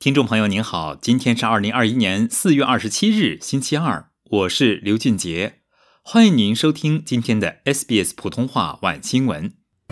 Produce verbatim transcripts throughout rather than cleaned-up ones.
听众朋友您好，今天是二零二一年四月二十七日星期二，我是刘俊杰，欢迎您收听今天的 S B S 普通话晚新闻。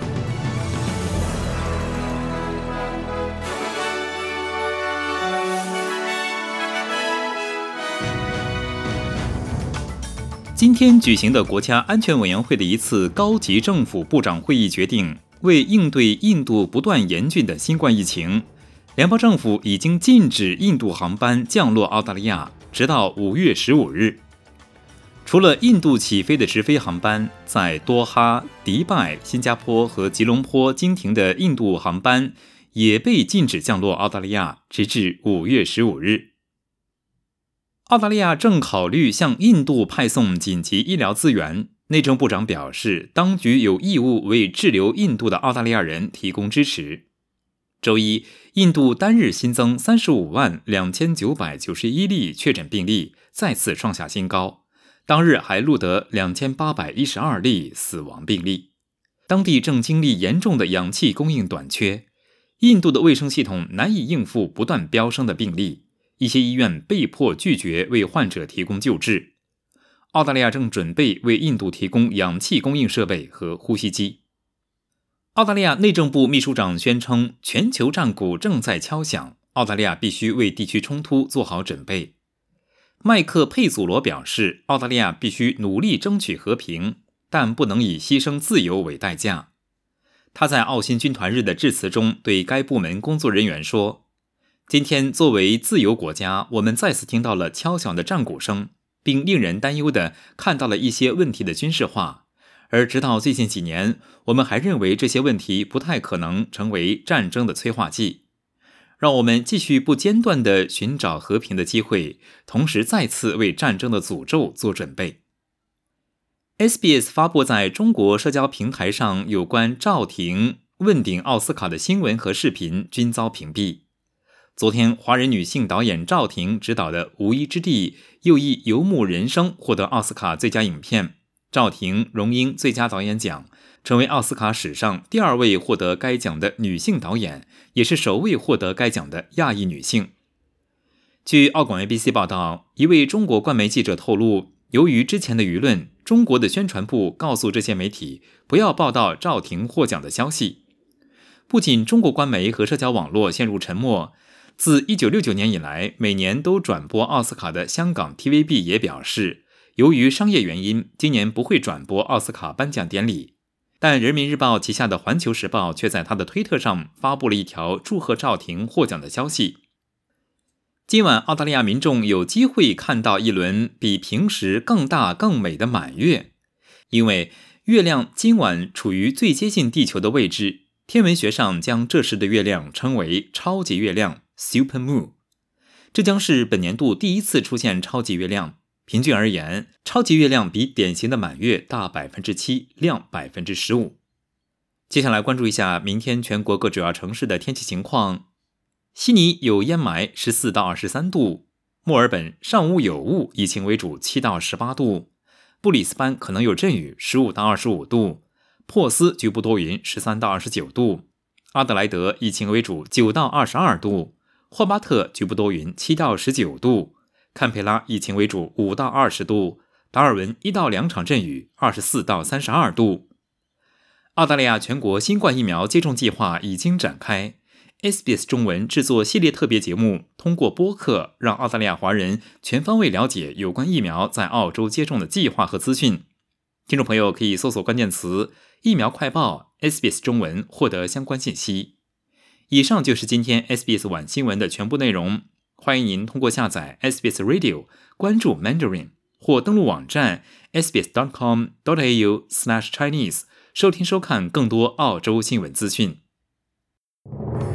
今天举行的国家安全委员会的一次高级政府部长会议决定，为应对印度不断严峻的新冠疫情，联邦政府已经禁止印度航班降落澳大利亚，直到五月十五日。除了印度起飞的直飞航班，在多哈、迪拜、新加坡和吉隆坡经停的印度航班也被禁止降落澳大利亚，直至五月十五日。澳大利亚正考虑向印度派送紧急医疗资源，内政部长表示，当局有义务为滞留印度的澳大利亚人提供支持。周一，印度单日新增三十五万两千九百九十一例确诊病例，再次创下新高。当日还录得两千八百一十二例死亡病例。当地正经历严重的氧气供应短缺，印度的卫生系统难以应付不断飙升的病例，一些医院被迫拒绝为患者提供救治。澳大利亚正准备为印度提供氧气供应设备和呼吸机。澳大利亚内政部秘书长宣称，全球战鼓正在敲响，澳大利亚必须为地区冲突做好准备。麦克佩祖罗表示，澳大利亚必须努力争取和平，但不能以牺牲自由为代价。他在澳新军团日的致辞中对该部门工作人员说，今天作为自由国家，我们再次听到了敲响的战鼓声，并令人担忧地看到了一些问题的军事化。而直到最近几年，我们还认为这些问题不太可能成为战争的催化剂。让我们继续不间断地寻找和平的机会，同时再次为战争的诅咒做准备。S B S 发布在中国社交平台上有关赵婷问鼎奥斯卡的新闻和视频均遭屏蔽。昨天，华人女性导演赵婷执导的《无依之地》又一游牧人生获得奥斯卡最佳影片，赵婷荣膺最佳导演奖，成为奥斯卡史上第二位获得该奖的女性导演，也是首位获得该奖的亚裔女性。据澳广 A B C 报道，一位中国官媒记者透露，由于之前的舆论，中国的宣传部告诉这些媒体不要报道赵婷获奖的消息。不仅中国官媒和社交网络陷入沉默，自一九六九年以来每年都转播奥斯卡的香港 T V B 也表示，由于商业原因，今年不会转播奥斯卡颁奖典礼。但人民日报旗下的环球时报却在他的推特上发布了一条祝贺赵婷获奖的消息。今晚澳大利亚民众有机会看到一轮比平时更大更美的满月，因为月亮今晚处于最接近地球的位置，天文学上将这时的月亮称为超级月亮 Super Moon。 这将是本年度第一次出现超级月亮。平均而言，超级月亮比典型的满月大 百分之七， 亮 百分之十五。 接下来关注一下明天全国各主要城市的天气情况。悉尼有烟霾十四到二十三度，墨尔本上午有雾，以晴为主七到十八度，布里斯班可能有阵雨十五到二十五度，珀斯局部多云十三到二十九度，阿德莱德以晴为主九到二十二度，霍巴特局部多云七到十九度，堪培拉以晴为主五到二十度，达尔文一到两场阵雨二十四到三十二度。澳大利亚全国新冠疫苗接种计划已经展开， S B S 中文制作系列特别节目，通过播客让澳大利亚华人全方位了解有关疫苗在澳洲接种的计划和资讯。听众朋友可以搜索关键词疫苗快报 S B S 中文获得相关信息。以上就是今天 S B S 晚新闻的全部内容，欢迎您通过下载 S B S Radio 关注 Mandarin 或登录网站 s b s dot com dot a u slash chinese 收听收看更多澳洲新闻资讯。